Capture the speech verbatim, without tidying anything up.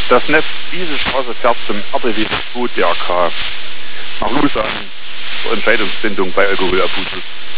Das Netz diese Straße fährt zum R B W zwei D R K nach Lausanne zur Entscheidungsfindung bei Alkoholabusus.